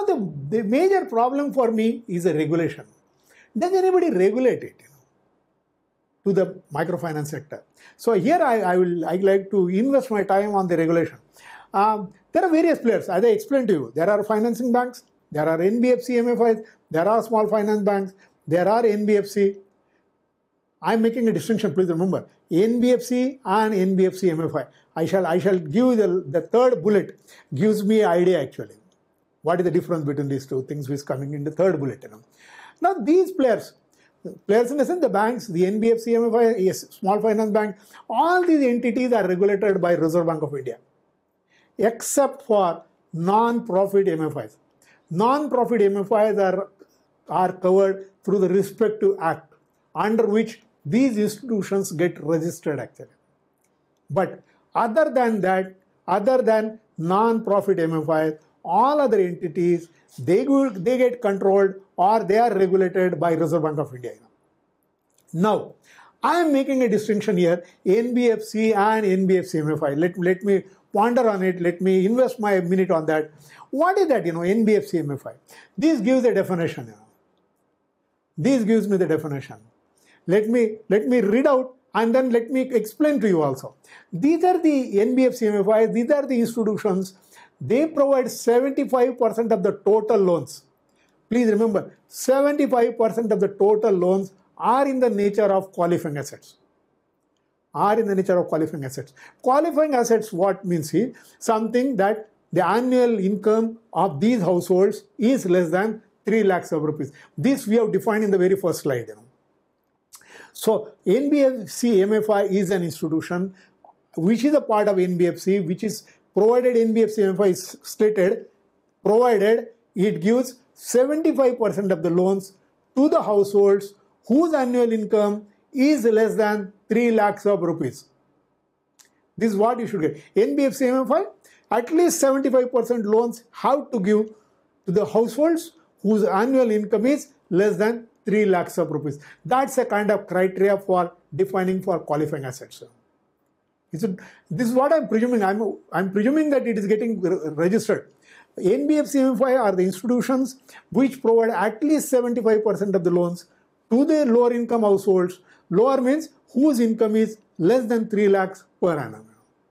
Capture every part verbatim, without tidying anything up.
Now the, the major problem for me is a regulation. Does anybody regulate it, you know, to the microfinance sector? So here I, I will I like to invest my time on the regulation. Um, there are various players, as I explained to you. There are financing banks, there are N B F C M F Is, there are small finance banks, there are N B F C. I am making a distinction, please remember. N B F C and N B F C M F I. I shall, I shall give you the, the third bullet, gives me an idea actually. What is the difference between these two things which is coming in the third bullet? You know? Now these players, players in the sense the banks, the N B F C, M F I, yes, small finance bank, all these entities are regulated by Reserve Bank of India, except for non-profit M F Is. Non-profit M F Is are, are covered through the respective act under which these institutions get registered actually. But other than that, other than non-profit M F Is, all other entities, they, go, they get controlled or they are regulated by Reserve Bank of India. Now, I am making a distinction here, N B F C and N B F C M F I. Let, let me ponder on it, let me invest my minute on that. What is that, you know, N B F C M F I? This gives a definition, you know. This gives me the definition. Let me, let me read out and then let me explain to you also. These are the N B F C M F Is, these are the institutions. They provide seventy-five percent of the total loans. Please remember, seventy-five percent of the total loans are in the nature of qualifying assets. Are in the nature of qualifying assets. Qualifying assets, what means is something that the annual income of these households is less than three lakhs of rupees. This we have defined in the very first slide. You know. So N B F C M F I is an institution which is a part of N B F C, which is provided N B F C M F I is stated, provided it gives seventy-five percent of the loans to the households whose annual income is less than three lakhs of rupees. This is what you should get. N B F C M F I, at least seventy-five percent loans have to give to the households whose annual income is less than three lakhs of rupees. That's a kind of criteria for defining for qualifying assets. This is what I'm presuming. I'm, I'm presuming that it is getting registered. N B F C M F I are the institutions which provide at least seventy-five percent of the loans to the lower income households. Lower means whose income is less than three lakhs per annum.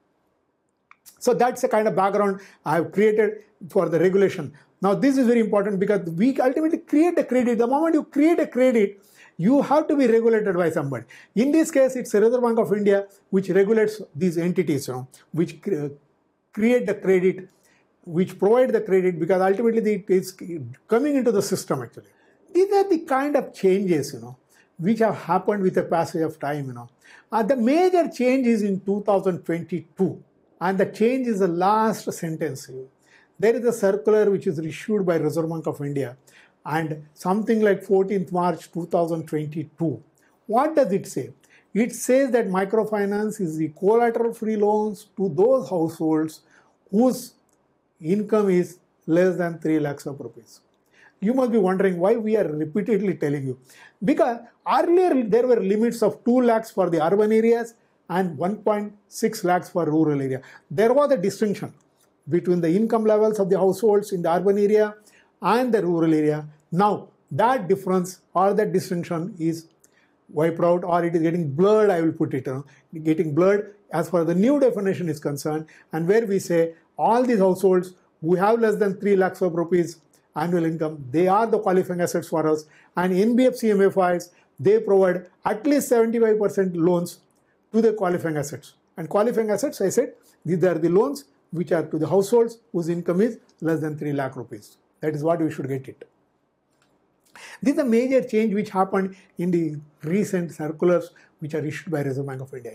So that's the kind of background I have created for the regulation. Now this is very important because we ultimately create a credit. The moment you create a credit, you have to be regulated by somebody. In this case, it's the Reserve Bank of India which regulates these entities, you know, which cre create the credit, which provide the credit, because ultimately it is coming into the system actually. These are the kind of changes, you know, which have happened with the passage of time, you know. Uh, the major change is in two thousand twenty-two, and the change is the last sentence. There is a circular which is issued by Reserve Bank of India, and something like fourteenth March two thousand twenty-two. What does it say? It says that microfinance is the collateral-free loans to those households whose income is less than three lakhs of rupees. You must be wondering why we are repeatedly telling you. Because earlier there were limits of two lakhs for the urban areas and one point six lakhs for rural area. There was a distinction between the income levels of the households in the urban area and the rural area. Now that difference or that distinction is wiped out, or it is getting blurred, I will put it, you know, getting blurred as far as the new definition is concerned, and where we say all these households who have less than three lakhs of rupees annual income, they are the qualifying assets for us, and N B F C M F Is, they provide at least seventy-five percent loans to the qualifying assets. And qualifying assets, I said, these are the loans which are to the households whose income is less than three lakh rupees. That is what we should get it. This is a major change which happened in the recent circulars which are issued by Reserve Bank of India.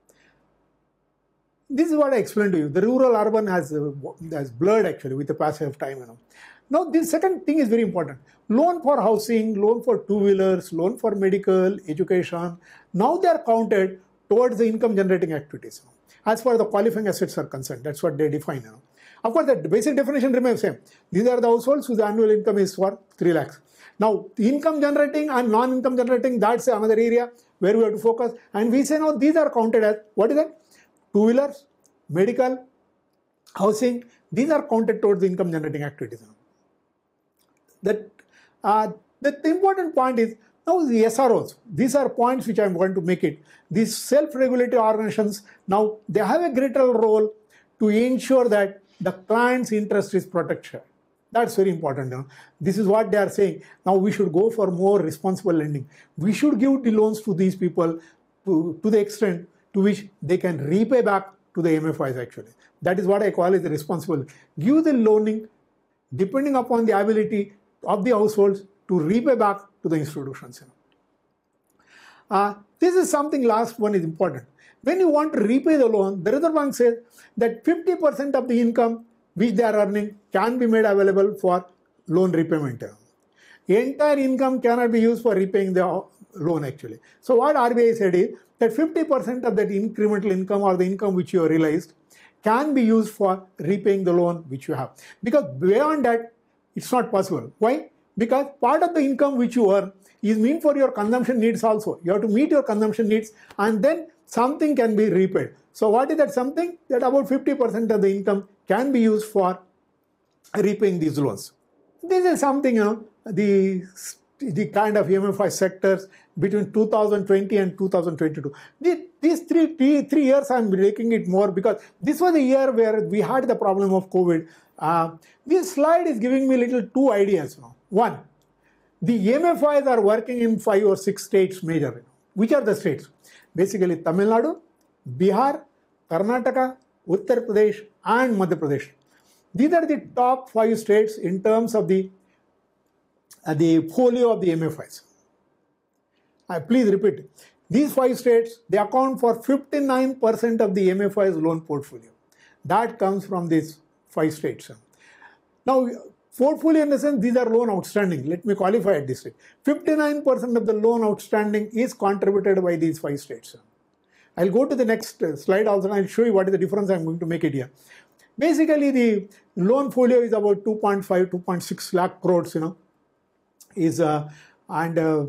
This is what I explained to you. The rural urban has, uh, has blurred actually with the passage of time. You know. Now this second thing is very important. Loan for housing, loan for two-wheelers, loan for medical, education. Now they are counted towards the income generating activities. You know. As far as the qualifying assets are concerned, that's what they define. You know. Of course, the basic definition remains same. These are the households whose annual income is for three lakhs. Now, income generating and non-income generating, that's another area where we have to focus. And we say now these are counted as, what is that? Two-wheelers, medical, housing, these are counted towards the income generating activities. That uh, the, the important point is now the S R Os. These are points which I am going to make it. These self-regulatory organizations, now they have a greater role to ensure that the client's interest is protected. That's very important. You know. This is what they are saying. Now we should go for more responsible lending. We should give the loans to these people to, to the extent to which they can repay back to the M F Is actually. That is what I call it the responsible. Give the loaning depending upon the ability of the households to repay back to the institutions. You know. uh, this is something, last one is important. When you want to repay the loan, the Reserve Bank says that fifty percent of the income which they are earning can be made available for loan repayment. The entire income cannot be used for repaying the loan actually. So what R B I said is that fifty percent of that incremental income or the income which you have realized can be used for repaying the loan which you have. Because beyond that, it's not possible. Why? Because part of the income which you earn is meant for your consumption needs also. You have to meet your consumption needs and then something can be repaid. So what is that something? That about fifty percent of the income can be used for repaying these loans. This is something, you know, the, the kind of M F I sectors between two thousand twenty and two thousand twenty-two. The, these three, three, three years I'm making it more because this was a year where we had the problem of COVID. Uh, this slide is giving me little two ideas. You know. One, the M F Is are working in five or six states major. You know. Which are the states? Basically Tamil Nadu, Bihar, Karnataka, Uttar Pradesh and Madhya Pradesh. These are the top five states in terms of the, uh, the folio of the M F Is. Uh, please repeat. These five states, they account for fifty-nine percent of the M F I's loan portfolio. That comes from these five states. Now, portfolio in the sense, these are loan outstanding. Let me qualify at this rate. fifty-nine percent of the loan outstanding is contributed by these five states. I'll go to the next slide also and I'll show you what is the difference I'm going to make it here. Basically, the loan folio is about two point five, two point six lakh crores, you know, is, uh, and uh,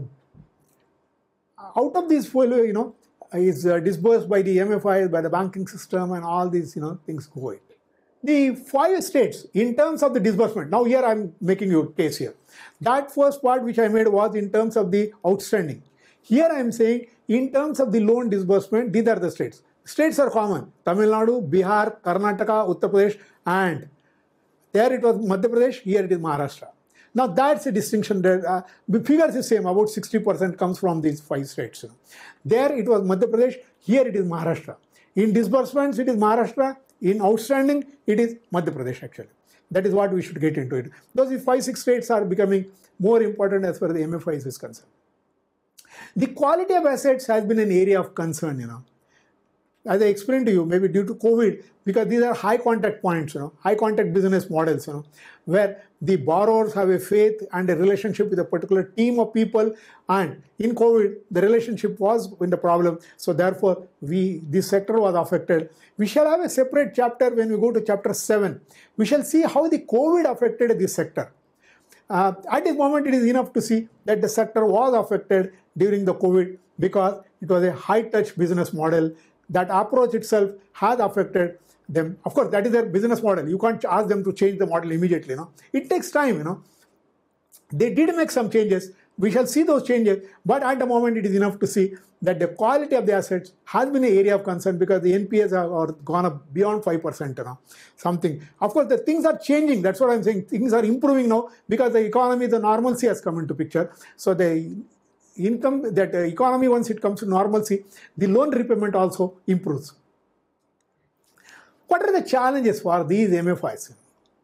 out of this folio, you know, is uh, disbursed by the M F Is, by the banking system and all these, you know, things going. The five states, in terms of the disbursement, now here I'm making your case here. That first part which I made was in terms of the outstanding. Here I am saying in terms of the loan disbursement, these are the states. States are common. Tamil Nadu, Bihar, Karnataka, Uttar Pradesh and there it was Madhya Pradesh, here it is Maharashtra. Now that's a distinction. That, uh, the figures is same, about sixty percent comes from these five states. There it was Madhya Pradesh, here it is Maharashtra. In disbursements it is Maharashtra. In outstanding, it is Madhya Pradesh actually. That is what we should get into it. Those five, six states are becoming more important as far as the M F Is is concerned. The quality of assets has been an area of concern, you know. As I explained to you, maybe due to COVID, because these are high contact points, you know, high contact business models, you know, where the borrowers have a faith and a relationship with a particular team of people. And in COVID, the relationship was in the problem. So therefore, we this sector was affected. We shall have a separate chapter when we go to chapter seven. We shall see how the COVID affected this sector. Uh, at this moment, it is enough to see that the sector was affected during the COVID because it was a high-touch business model. That approach itself has affected them. Of course, that is their business model. You can't ask them to change the model immediately. You know? It takes time. You know, they did make some changes. We shall see those changes. But at the moment, it is enough to see that the quality of the assets has been an area of concern because the N P As have are gone up beyond five percent. You know, something. Of course, the things are changing. That's what I'm saying. Things are improving now because the economy, the normalcy has come into picture. So the income, that uh, economy, once it comes to normalcy, the loan repayment also improves. What are the challenges for these M F Is?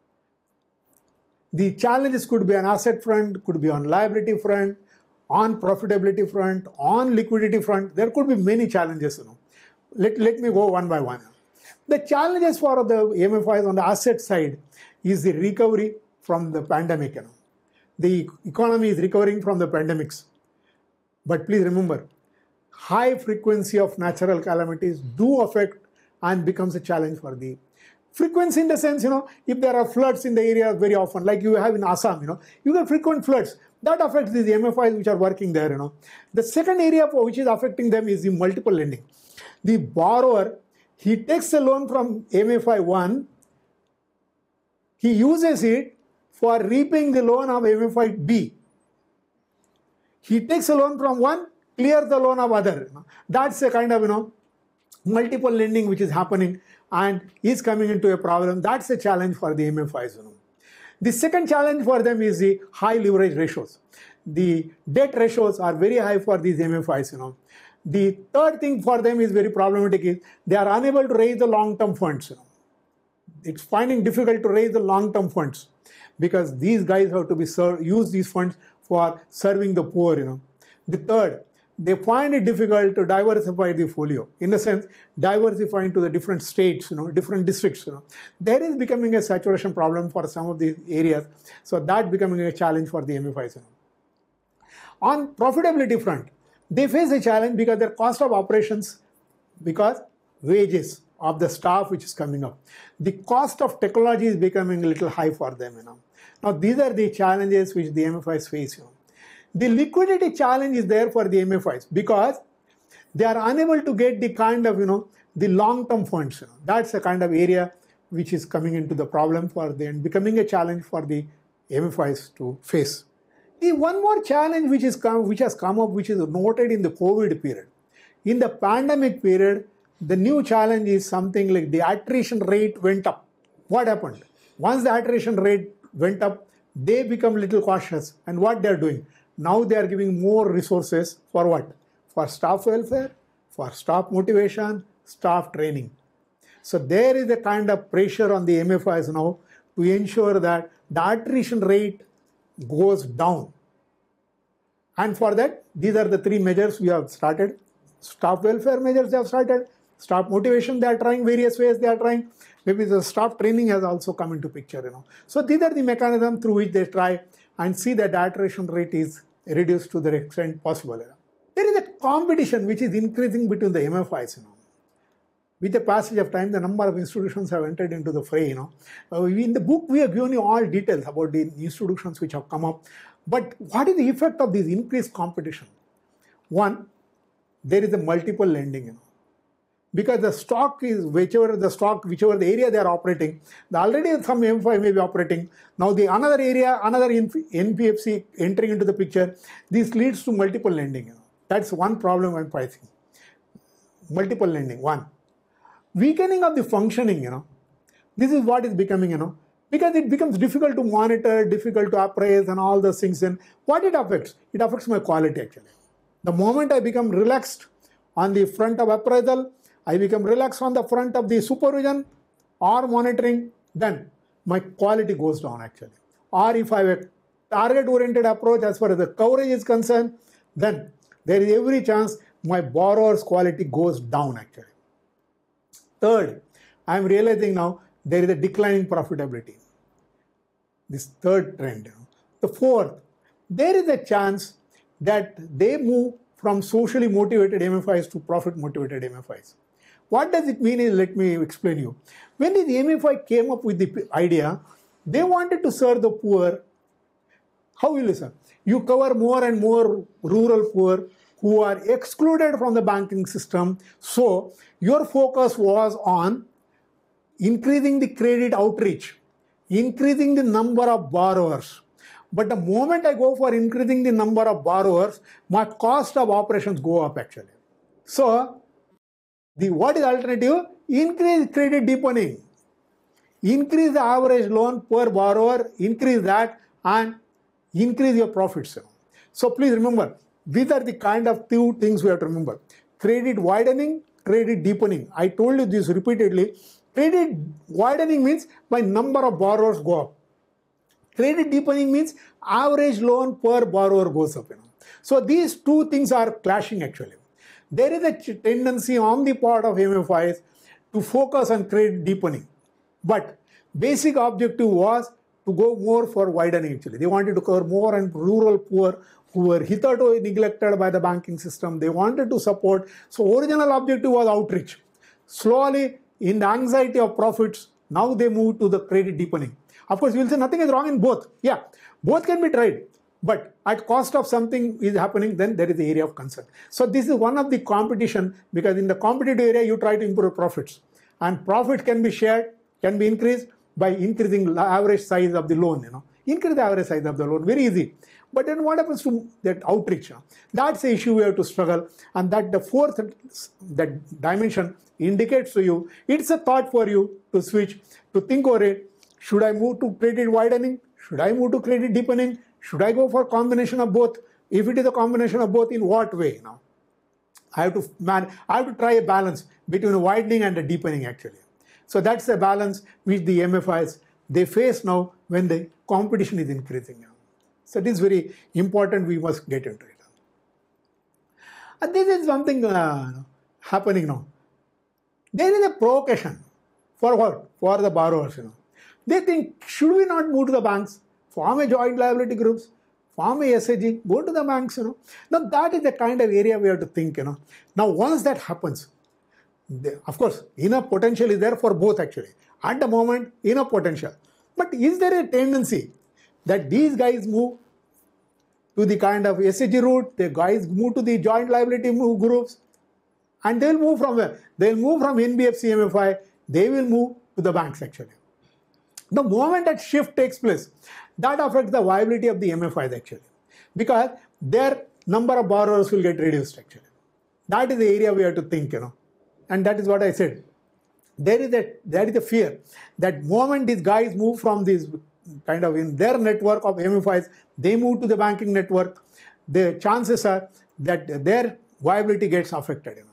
The challenges could be on asset front, could be on liability front, on profitability front, on liquidity front. There could be many challenges. You know. Let, let me go one by one. The challenges for the M F Is on the asset side is the recovery from the pandemic. You know. The economy is recovering from the pandemics. But please remember, high frequency of natural calamities do affect and becomes a challenge for the frequency in the sense, you know, if there are floods in the area very often, like you have in Assam, you know, you get frequent floods. That affects these M F Is which are working there, you know. The second area for which is affecting them is the multiple lending. The borrower, he takes a loan from M F I one, he uses it for repaying the loan of M F I B. He takes a loan from one, clears the loan of other. That's a kind of, you know, multiple lending which is happening and is coming into a problem. That's a challenge for the M F Is. You know. The second challenge for them is the high leverage ratios. The debt ratios are very high for these M F Is. You know. The third thing for them is very problematic is they are unable to raise the long-term funds. You know. It's finding difficult to raise the long-term funds because these guys have to be served, use these funds for serving the poor. You know. The third, they find it difficult to diversify the folio. In a sense, diversifying to the different states, you know, different districts. You know. There is becoming a saturation problem for some of these areas. So that becoming a challenge for the M F Is. You know. On profitability front, they face a challenge because their cost of operations, because wages of the staff which is coming up. The cost of technology is becoming a little high for them. You know. Now these are the challenges which the M F Is face. You know. The liquidity challenge is there for the M F Is because they are unable to get the kind of, you know, the long-term funds. You know. That's a kind of area which is coming into the problem for them and becoming a challenge for the M F Is to face. The one more challenge which is come, which has come up, which is noted in the COVID period. In the pandemic period, the new challenge is something like the attrition rate went up. What happened? Once the attrition rate went up, they become little cautious. And what they are doing? Now they are giving more resources for what? For staff welfare, for staff motivation, staff training. So there is a kind of pressure on the M F Is now to ensure that the attrition rate goes down. And for that, these are the three measures we have started. Staff welfare measures they have started. Staff motivation, they are trying various ways they are trying. Maybe the staff training has also come into picture. You know. So these are the mechanisms through which they try and see that the attrition rate is reduced to the extent possible. You know. There is a competition which is increasing between the M F Is. You know. With the passage of time, the number of institutions have entered into the fray. You know. Uh, in the book, we have given you all details about the institutions which have come up. But what is the effect of this increased competition? One, there is a multiple lending. You know. Because the stock is whichever the stock, whichever the area they are operating, the already some M F I may be operating. Now the another area, another N B F C entering into the picture, this leads to multiple lending. You know. That's one problem I'm facing. Multiple lending, one. Weakening of the functioning, you know. This is what is becoming, you know, because it becomes difficult to monitor, difficult to appraise and all those things. And what it affects? It affects my quality actually. The moment I become relaxed on the front of appraisal, I become relaxed on the front of the supervision or monitoring, then my quality goes down actually. Or if I have a target-oriented approach as far as the coverage is concerned, then there is every chance my borrower's quality goes down actually. Third, I am realizing now there is a declining profitability. This third trend. You know. The fourth, there is a chance that they move from socially motivated M F Is to profit-motivated M F Is. What does it mean is, let me explain you. When the M F I came up with the idea, they wanted to serve the poor. How will you serve? You cover more and more rural poor who are excluded from the banking system. So your focus was on increasing the credit outreach, increasing the number of borrowers. But the moment I go for increasing the number of borrowers, my cost of operations go up actually. So the what is alternative? Increase credit deepening. Increase the average loan per borrower, increase that and increase your profits. So please remember, these are the kind of two things we have to remember. Credit widening, credit deepening. I told you this repeatedly. Credit widening means my number of borrowers go up. Credit deepening means average loan per borrower goes up. You know. So these two things are clashing actually. There is a tendency on the part of M F Is to focus on credit deepening. But basic objective was to go more for widening actually. They wanted to cover more and rural poor who were hitherto neglected by the banking system. They wanted to support. So original objective was outreach. Slowly, in the anxiety of profits, now they move to the credit deepening. Of course, you will say nothing is wrong in both. Yeah, both can be tried. But at cost of something is happening, then there is the area of concern. So this is one of the competition, because in the competitive area, you try to improve profits. And profit can be shared, can be increased by increasing the average size of the loan. You know. increase the average size of the loan. Very easy. But then what happens to that outreach? That's the issue we have to struggle. And that the fourth that dimension indicates to you, it's a thought for you to switch, to think over it. Should I move to credit widening? Should I move to credit deepening? Should I go for combination of both? If it is a combination of both, in what way now? I have to man, I have to try a balance between a widening and a deepening actually. So that's the balance which the M F Is they face now when the competition is increasing now. So this is very important, we must get into it. And this is something uh, happening now. There is a provocation for what? For the borrowers, you know. They think, should we not move to the banks, form a joint liability groups, form a S A G, go to the banks, you know. Now that is the kind of area we have to think, you know. Now once that happens, the, of course, enough potential is there for both actually. At the moment, enough potential. But is there a tendency that these guys move to the kind of S A G route, the guys move to the joint liability move groups, and they'll move from where? They'll move from N B F C M F I, they will move to the banks actually. The moment that shift takes place, that affects the viability of the M F Is actually, because their number of borrowers will get reduced actually. That is the area we have to think, you know, and that is what I said. There is a there is a fear that moment these guys move from this kind of in their network of M F Is, they move to the banking network, the chances are that their viability gets affected, you know.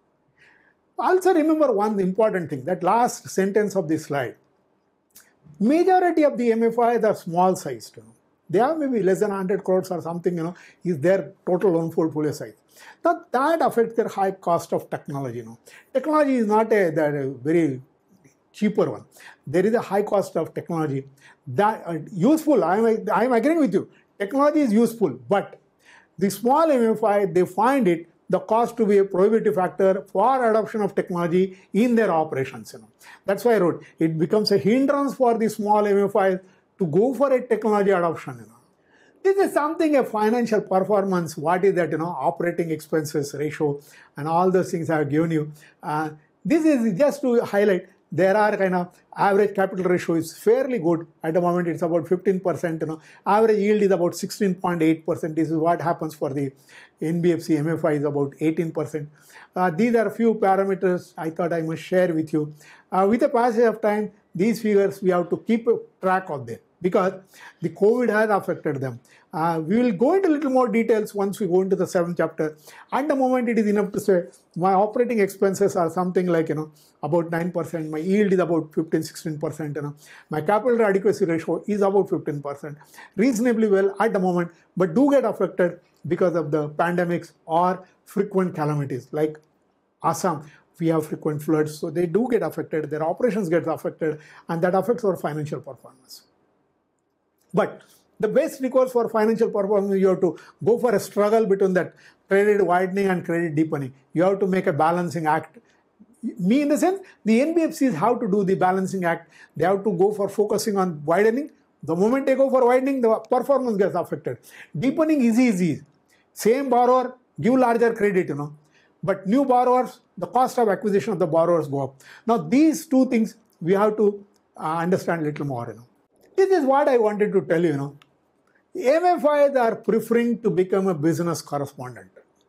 Also remember one important thing, that last sentence of this slide. Majority of the M F Is are small sized, you know. They are maybe less than one hundred crores or something, you know, is their total loan portfolio size. Now that affects their high cost of technology, you know. Technology is not a, that a very cheaper one. There is a high cost of technology. That uh, useful, I am I am agreeing with you. Technology is useful, but the small M F I, they find it the cost to be a prohibitive factor for adoption of technology in their operations. You know. That's why I wrote, it becomes a hindrance for the small M F Is to go for a technology adoption. You know. This is something, a financial performance, what is that, you know, operating expenses ratio and all those things I have given you. Uh, this is just to highlight, there are kind of average capital ratio is fairly good. At the moment, it's about fifteen percent. You know, average yield is about sixteen point eight percent. This is what happens for the N B F C M F I is about eighteen percent. Uh, these are a few parameters I thought I must share with you. Uh, with the passage of time, these figures we have to keep track of them because the COVID has affected them. Uh, we will go into a little more details once we go into the seventh chapter. At the moment, it is enough to say my operating expenses are something like, you know, about nine percent. My yield is about fifteen, sixteen percent. You know, my capital adequacy ratio is about fifteen percent. Reasonably well at the moment, but do get affected because of the pandemics or frequent calamities like Assam. We have frequent floods, so they do get affected. Their operations get affected, and that affects our financial performance. But the best recourse for financial performance, you have to go for a struggle between that credit widening and credit deepening. You have to make a balancing act. Me, in the sense, the N B F Cs have to do the balancing act. They have to go for focusing on widening. The moment they go for widening, the performance gets affected. Deepening is easy. Same borrower, give larger credit, you know. But new borrowers, the cost of acquisition of the borrowers go up. Now, these two things we have to uh, understand a little more, you know. This is what I wanted to tell you, you know. M F Is are preferring to become a business correspondent.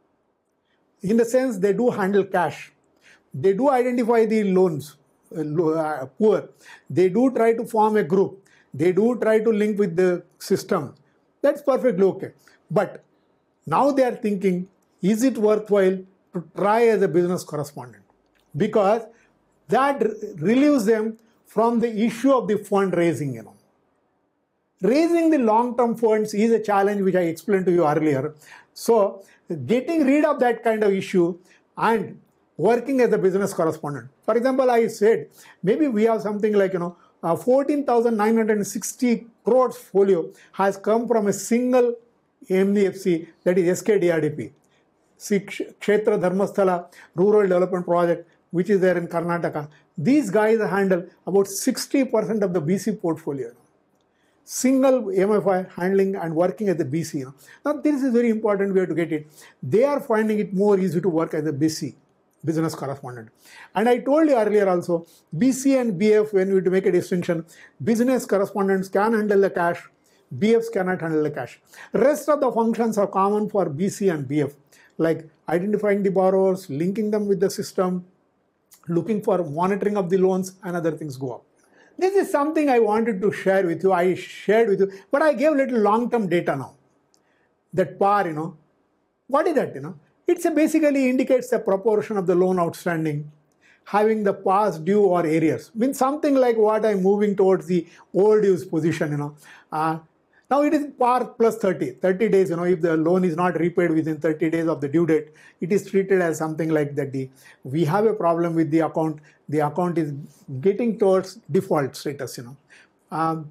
In the sense, they do handle cash. They do identify the loans, uh, poor. They do try to form a group. They do try to link with the system. That's perfectly okay. But now they are thinking, is it worthwhile to try as a business correspondent? Because that relieves them from the issue of the fundraising, you know. Raising the long-term funds is a challenge which I explained to you earlier. So getting rid of that kind of issue and working as a business correspondent. For example, I said, maybe we have something like, you know, uh, fourteen thousand nine hundred sixty crores folio has come from a single N B F C, that is S K D R D P. Kshetra Dharmasthala Rural Development Project, which is there in Karnataka. These guys handle about sixty percent of the B C portfolio. Single M F I handling and working as a B C. You know. Now this is very important, we have to get it. They are finding it more easy to work as a B C, business correspondent. And I told you earlier also, B C and B F, when we to make a distinction, business correspondents can handle the cash, B Fs cannot handle the cash. Rest of the functions are common for B C and B F, like identifying the borrowers, linking them with the system, looking for monitoring of the loans, and other things go up. This is something I wanted to share with you. I shared with you, but I gave little long-term data now. That P A R, you know, what is that, you know? It basically indicates the proportion of the loan outstanding having the past due or arrears. Means something like what I'm moving towards the old dues position, you know. Uh, now it is P A R plus thirty, thirty days, you know, if the loan is not repaid within thirty days of the due date, it is treated as something like that. The, we have a problem with the account, the account is getting towards default status, you know. Um,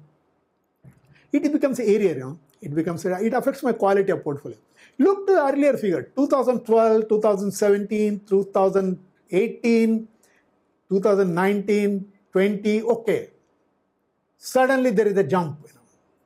it becomes area, you know, it becomes, it affects my quality of portfolio. Look to the earlier figure, two thousand twelve, two thousand seventeen, two thousand eighteen, two thousand nineteen, twenty, okay. Suddenly there is a jump, you know,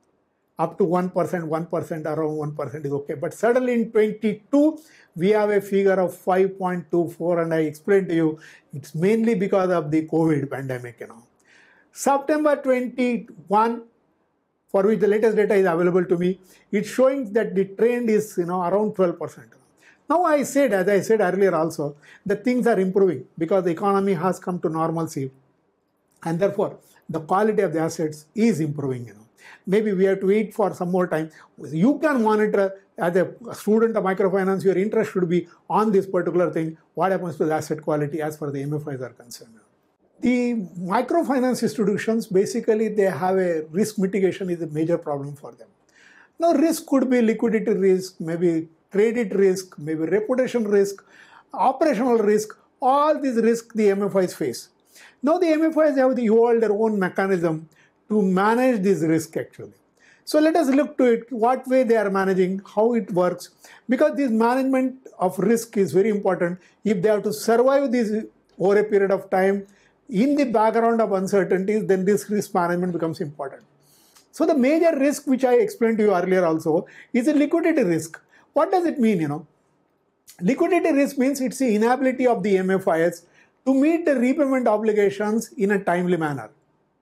up to one percent, one percent, around one percent is okay. But suddenly in twenty-two, we have a figure of five point two four, and I explained to you, it's mainly because of the COVID pandemic, you know. September twenty-one, for which the latest data is available to me, it's showing that the trend is, you know, around twelve percent. Now I said, as I said earlier also, that things are improving because the economy has come to normalcy, and therefore the quality of the assets is improving, you know. Maybe we have to wait for some more time. You can monitor as a student of microfinance, your interest should be on this particular thing, what happens to the asset quality as far as the M F Is are concerned. The microfinance institutions, basically they have a risk mitigation is a major problem for them. Now risk could be liquidity risk, maybe credit risk, maybe reputation risk, operational risk, all these risks the M F Is face. Now the M F Is have evolved their own mechanism to manage this risk actually. So let us look to it, what way they are managing, how it works, because this management of risk is very important. If they have to survive this over a period of time, in the background of uncertainties, then this risk management becomes important. So the major risk which I explained to you earlier also is a liquidity risk. What does it mean, you know? Liquidity risk means it's the inability of the M F Is to meet the repayment obligations in a timely manner.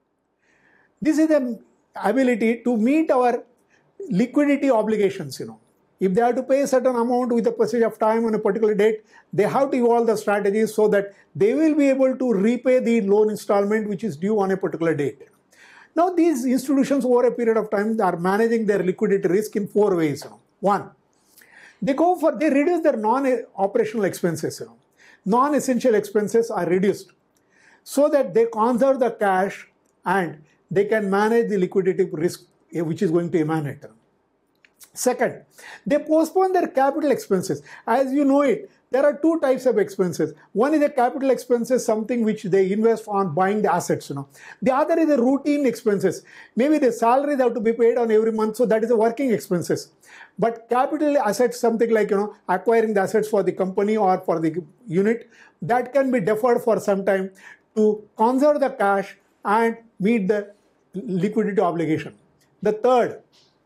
This is the ability to meet our liquidity obligations, you know. If they have to pay a certain amount with a passage of time on a particular date, they have to evolve the strategies so that they will be able to repay the loan installment which is due on a particular date. Now these institutions over a period of time are managing their liquidity risk in four ways. You know. One, they go for, they reduce their non-operational expenses. You know. Non-essential expenses are reduced so that they conserve the cash and they can manage the liquidity risk which is going to emanate. Second, they postpone their capital expenses. As you know it, there are two types of expenses. One is a capital expenses, something which they invest on buying the assets, you know. The other is the routine expenses. Maybe the salaries have to be paid on every month, so that is the working expenses. But capital assets, something like, you know, acquiring the assets for the company or for the unit, that can be deferred for some time to conserve the cash and meet the liquidity obligation. The third,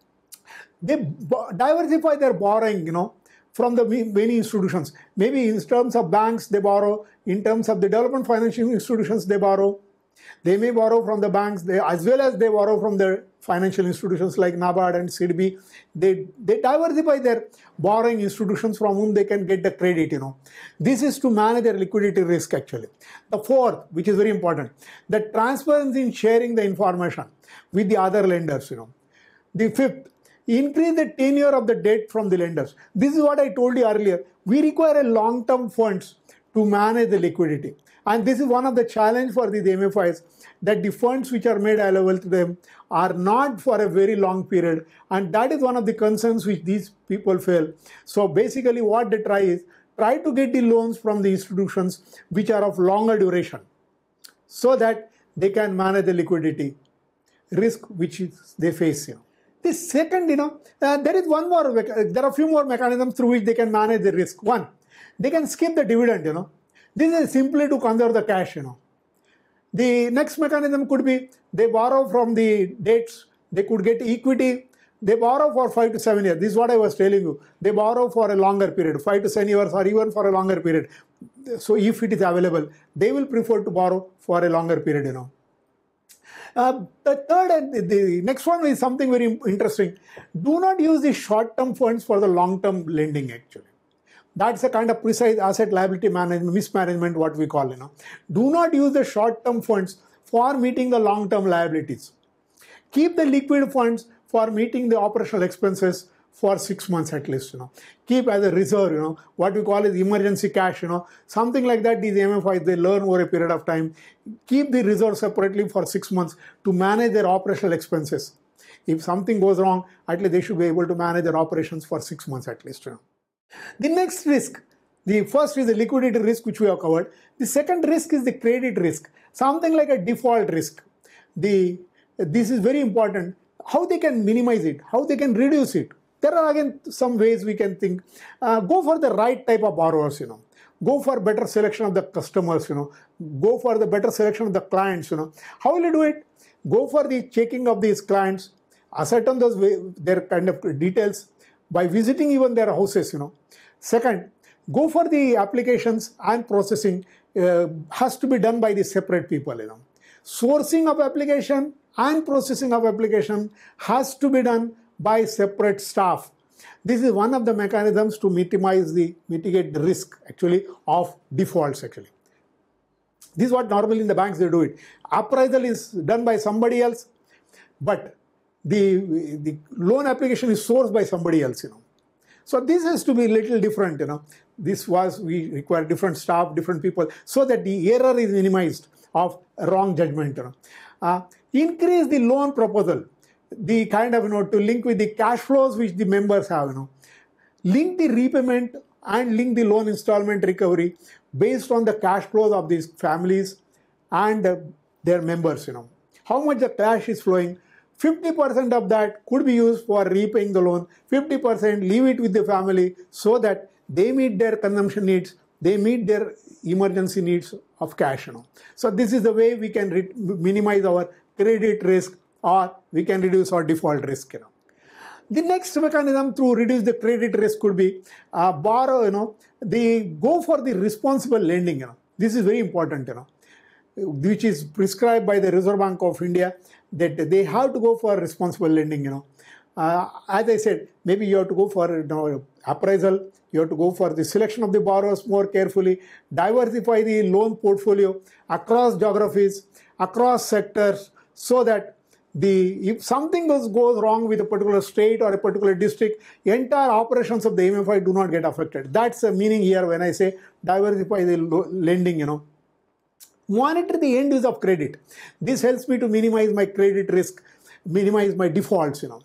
they diversify their borrowing, you know, from the many institutions. Maybe in terms of banks, they borrow. In terms of the development financial institutions, they borrow. They may borrow from the banks, they, as well as they borrow from the financial institutions like NABARD and C D B. They, they diversify their borrowing institutions from whom they can get the credit, you know. This is to manage their liquidity risk actually. The fourth, which is very important, the transparency in sharing the information with the other lenders, you know. The fifth, increase the tenure of the debt from the lenders. This is what I told you earlier. We require a long-term funds to manage the liquidity. And this is one of the challenge for these M F Is, that the funds which are made available to them are not for a very long period. And that is one of the concerns which these people feel. So basically what they try is, try to get the loans from the institutions which are of longer duration, so that they can manage the liquidity risk which is they face, you know. The second, you know, uh, there is one more, there are a few more mechanisms through which they can manage the risk. One, they can skip the dividend, you know. This is simply to conserve the cash, you know. The next mechanism could be, they borrow from the debts, they could get equity, they borrow for five to seven years. This is what I was telling you. They borrow for a longer period, five to seven years or even for a longer period. So if it is available, they will prefer to borrow for a longer period, you know. Uh, the third and the, the next one is something very interesting. Do not use the short-term funds for the long-term lending actually. That's a kind of precise asset liability management, mismanagement, what we call, you know. Do not use the short-term funds for meeting the long-term liabilities. Keep the liquid funds for meeting the operational expenses for six months at least, you know. Keep as a reserve, you know, what we call is emergency cash, you know, something like that. These M F Is, they learn over a period of time. Keep the reserve separately for six months to manage their operational expenses. If something goes wrong, at least they should be able to manage their operations for six months at least, you know. The next risk, the first is the liquidity risk, which we have covered. The second risk is the credit risk, something like a default risk. The, this is very important. How they can minimize it, how they can reduce it. There are again some ways we can think. Uh, go for the right type of borrowers, you know. Go for better selection of the customers, you know. Go for the better selection of the clients, you know. How will you do it? Go for the checking of these clients, ascertain those way, their kind of details by visiting even their houses, you know. Second, go for the applications and processing uh, has to be done by the separate people, you know. Sourcing of application and processing of application has to be done by separate staff. This is one of the mechanisms to minimize the mitigate the risk actually of defaults actually. This is what normally in the banks they do it. Appraisal is done by somebody else, but the, the loan application is sourced by somebody else, you know. So this has to be a little different, you know. This was, we require different staff, different people, so that the error is minimized of wrong judgment, you know. Uh, increase the loan proposal, the kind of, you know, to link with the cash flows which the members have, you know. Link the repayment and link the loan installment recovery based on the cash flows of these families and uh, their members, you know. How much the cash is flowing, fifty percent of that could be used for repaying the loan, fifty percent leave it with the family so that they meet their consumption needs, they meet their emergency needs of cash, you know. So this is the way we can minimize our credit risk, or we can reduce our default risk, you know. The next mechanism to reduce the credit risk could be uh, borrow, you know, they go for the responsible lending, you know. This is very important, you know, which is prescribed by the Reserve Bank of India, that they have to go for responsible lending, you know. Uh, as I said, maybe you have to go for, you know, appraisal, you have to go for the selection of the borrowers more carefully, diversify the loan portfolio across geographies, across sectors, so that the if something goes, goes wrong with a particular state or a particular district, entire operations of the M F I do not get affected. That's the meaning here when I say diversify the lending, you know. Monitor the end use of credit. This helps me to minimize my credit risk, minimize my defaults, you know.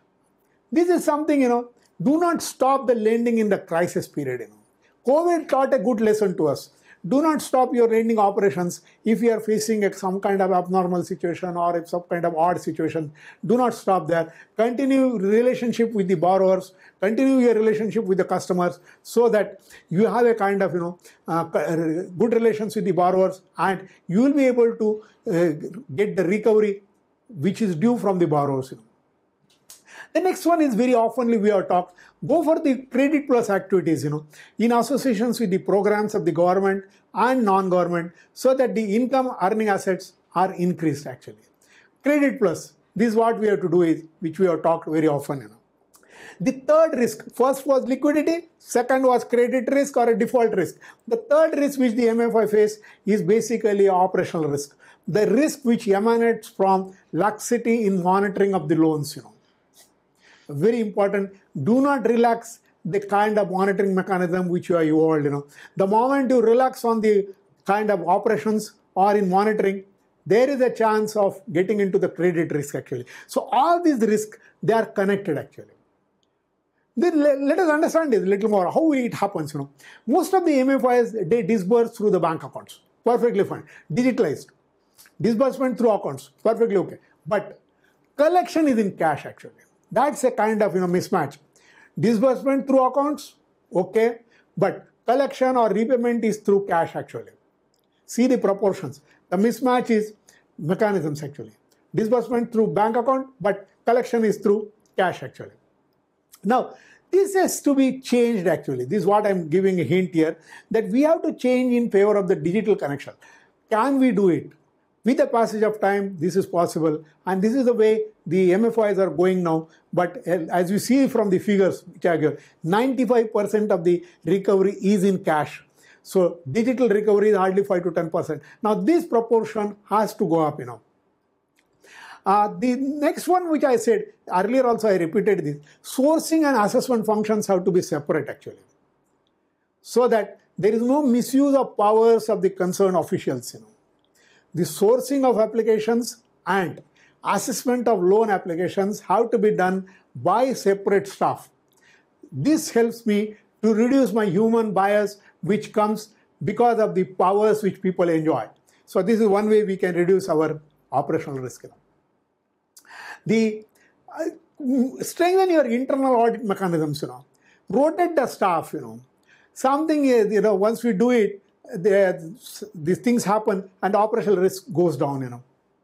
This is something, you know, do not stop the lending in the crisis period, you know. COVID taught a good lesson to us. Do not stop your lending operations if you are facing a, some kind of abnormal situation or some kind of odd situation. Do not stop there. Continue relationship with the borrowers. Continue your relationship with the customers so that you have a kind of, you know, uh, good relations with the borrowers, and you will be able to uh, get the recovery which is due from the borrowers, you know. The next one is very oftenly we have talked, go for the credit plus activities, you know, in associations with the programs of the government and non-government, so that the income earning assets are increased actually. Credit plus, this is what we have to do is, which we have talked very often, you know. The third risk, first was liquidity, second was credit risk or a default risk. The third risk which the M F I face is basically operational risk. The risk which emanates from laxity in monitoring of the loans, you know. Very important, do not relax the kind of monitoring mechanism which you have evolved, you know. The moment you relax on the kind of operations or in monitoring, there is a chance of getting into the credit risk actually. So all these risks, they are connected actually. Then let, let us understand this a little more, how it happens, you know. Most of the M F Is, they disburse through the bank accounts, perfectly fine, digitalized. Disbursement through accounts, perfectly okay. But collection is in cash actually. That's a kind of, you know, mismatch. Disbursement through accounts, okay, but collection or repayment is through cash actually. See the proportions. The mismatch is mechanisms actually. Disbursement through bank account, but collection is through cash actually. Now, this has to be changed actually. This is what I'm giving a hint here, that we have to change in favor of the digital connection. Can we do it? With the passage of time, this is possible, and this is the way the M F Is are going now. But as you see from the figures which I give, ninety-five percent of the recovery is in cash. So digital recovery is hardly five to ten percent. Now this proportion has to go up, you know. Uh, the next one which I said earlier also, I repeated this, sourcing and assessment functions have to be separate actually, so that there is no misuse of powers of the concerned officials, you know. The sourcing of applications and assessment of loan applications have to be done by separate staff. This helps me to reduce my human bias which comes because of the powers which people enjoy. So this is one way we can reduce our operational risk, you know. The uh, strengthen your internal audit mechanisms, you know. Rotate the staff, you know. Something is, you know, once we do it, the, these things happen and operational risk goes down, you know.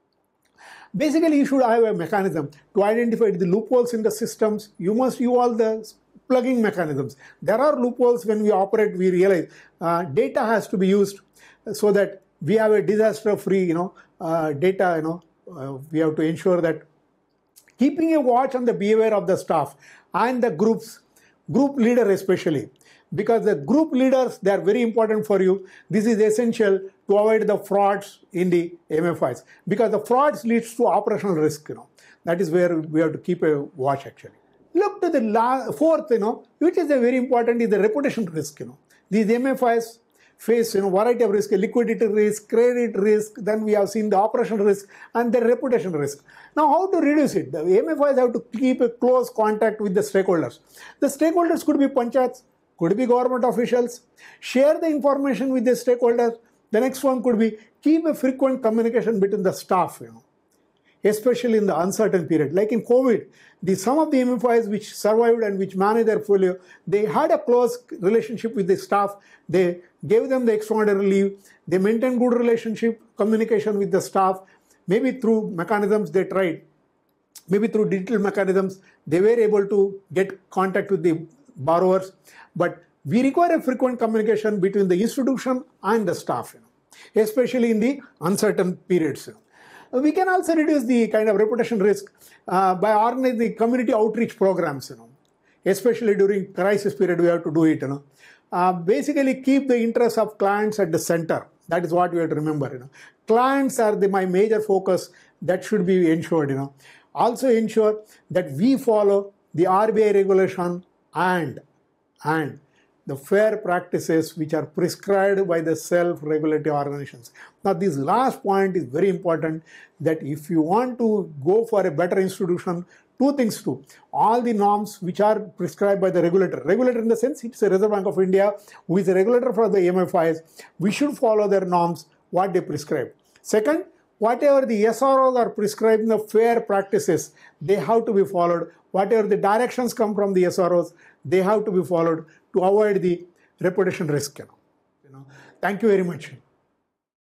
Basically, you should have a mechanism to identify the loopholes in the systems. You must use all the plugging mechanisms. There are loopholes when we operate, we realize uh, data has to be used so that we have a disaster-free, you know, uh, data, you know. Uh, we have to ensure that keeping a watch on the behavior of the staff and the groups, group leader especially, because the group leaders, they are very important for you. This is essential to avoid the frauds in the M F Is, because the frauds leads to operational risk, you know. That is where we have to keep a watch actually. Look to the last, fourth, you know, which is a very important, is the reputation risk, you know. These M F Is face, you know, variety of risk, liquidity risk, credit risk, then we have seen the operational risk and the reputation risk. Now, how to reduce it? The M F Is have to keep a close contact with the stakeholders. The stakeholders could be panchayats, could be government officials, share the information with the stakeholders. The next one could be keep a frequent communication between the staff, you know, especially in the uncertain period. Like in COVID, the, some of the M F Is which survived and which managed their portfolio, they had a close relationship with the staff. They gave them the extraordinary leave. They maintained good relationship, communication with the staff. Maybe through mechanisms they tried. Maybe through digital mechanisms, they were able to get contact with the borrowers. But we require a frequent communication between the institution and the staff, you know, especially in the uncertain periods, you know. We can also reduce the kind of reputation risk uh, by organizing the community outreach programs, you know, especially during crisis period, we have to do it, you know. Uh, basically keep the interests of clients at the center. That is what we have to remember, you know. Clients are the, my major focus. That should be ensured, you know. Also ensure that we follow the R B I regulation and, and the fair practices which are prescribed by the self-regulatory organizations. Now, this last point is very important, that if you want to go for a better institution, two things too. All the norms which are prescribed by the regulator, regulator in the sense it's a Reserve Bank of India who is a regulator for the M F Is, we should follow their norms, what they prescribe. Second, whatever the S R Os are prescribing the fair practices, they have to be followed. Whatever the directions come from the S R Os, they have to be followed to avoid the reputation risk. You know. You know. Thank you very much.